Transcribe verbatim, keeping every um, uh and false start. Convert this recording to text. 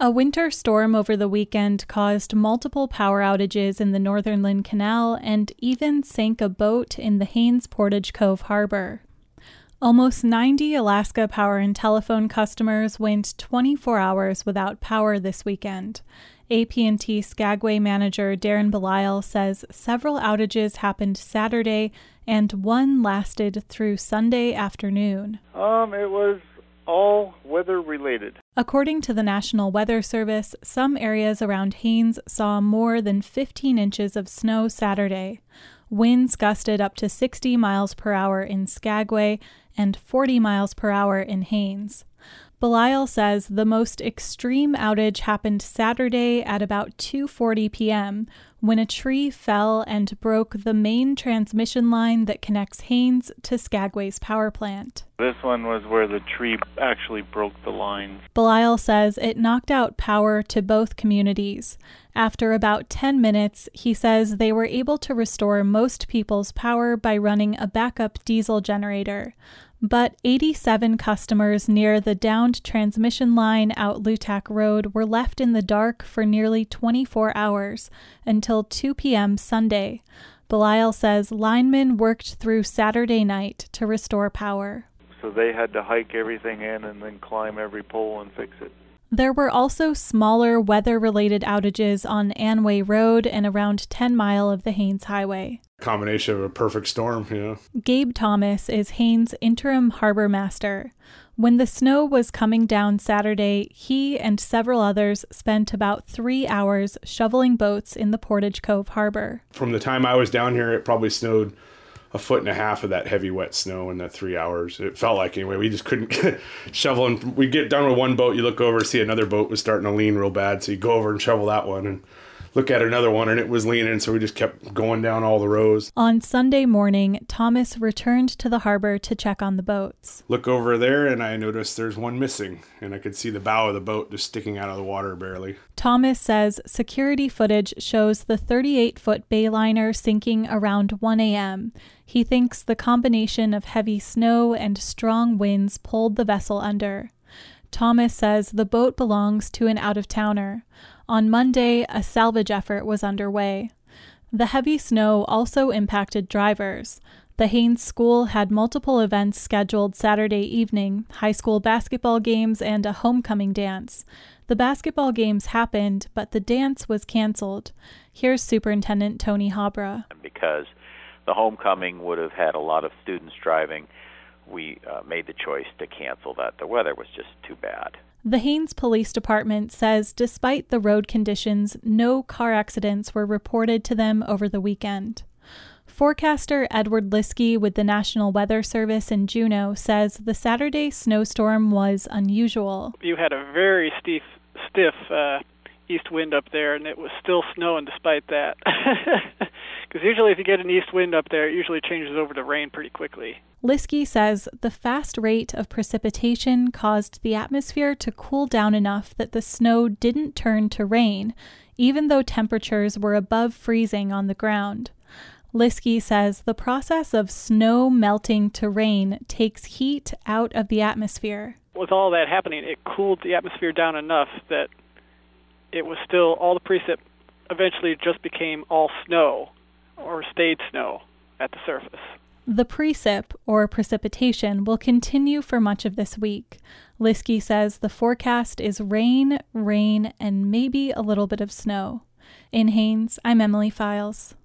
A winter storm over the weekend caused multiple power outages in the Northern Lynn Canal and even sank a boat in the Haines Portage Cove Harbor. Almost ninety Alaska Power and Telephone customers went twenty-four hours without power this weekend. A P and T Skagway manager Darren Belisle says several outages happened Saturday and one lasted through Sunday afternoon. Um, it was all weather-related. According to the National Weather Service, some areas around Haines saw more than fifteen inches of snow Saturday. Winds gusted up to sixty miles per hour in Skagway and forty miles per hour in Haines. Belisle says the most extreme outage happened Saturday at about two forty p.m. when a tree fell and broke the main transmission line that connects Haines to Skagway's power plant. This one was where the tree actually broke the lines. Belisle says it knocked out power to both communities. After about ten minutes, he says they were able to restore most people's power by running a backup diesel generator. But eighty-seven customers near the downed transmission line out Lutak Road were left in the dark for nearly twenty-four hours, until two p.m. Sunday. Belisle says linemen worked through Saturday night to restore power. So they had to hike everything in and then climb every pole and fix it. There were also smaller weather-related outages on Anway Road and around ten mile of the Haines Highway. Combination of a perfect storm, you know. Gabe Thomas is Haines' interim harbor master. When the snow was coming down Saturday, he and several others spent about three hours shoveling boats in the Portage Cove Harbor. From the time I was down here, it probably snowed a foot and a half of that heavy wet snow in that three hours. It felt like anyway, we just couldn't shovel. And we get done with one boat, you look over, see another boat was starting to lean real bad. So you go over and shovel that one and look at another one and it was leaning. So we just kept going down all the rows. On Sunday morning, Thomas returned to the harbor to check on the boats. Look over there and I noticed there's one missing and I could see the bow of the boat just sticking out of the water barely. Thomas says security footage shows the thirty-eight foot bayliner sinking around one a.m. He thinks the combination of heavy snow and strong winds pulled the vessel under. Thomas says the boat belongs to an out-of-towner. On Monday, a salvage effort was underway. The heavy snow also impacted drivers. The Haines School had multiple events scheduled Saturday evening, high school basketball games and a homecoming dance. The basketball games happened, but the dance was canceled. Here's Superintendent Tony Habra. Because the homecoming would have had a lot of students driving, we uh, made the choice to cancel that. The weather was just too bad. The Haines Police Department says despite the road conditions, no car accidents were reported to them over the weekend. Forecaster Edward Liskey with the National Weather Service in Juneau says the Saturday snowstorm was unusual. You had a very stiff, stiff uh, east wind up there, and it was still snowing despite that. Because usually if you get an east wind up there, it usually changes over to rain pretty quickly. Liskey says the fast rate of precipitation caused the atmosphere to cool down enough that the snow didn't turn to rain, even though temperatures were above freezing on the ground. Liskey says the process of snow melting to rain takes heat out of the atmosphere. With all that happening, it cooled the atmosphere down enough that it was still, all the precip eventually just became all snow or stayed snow at the surface. The precip, or precipitation, will continue for much of this week. Liskey says the forecast is rain, rain, and maybe a little bit of snow. In Haines, I'm Emily Files.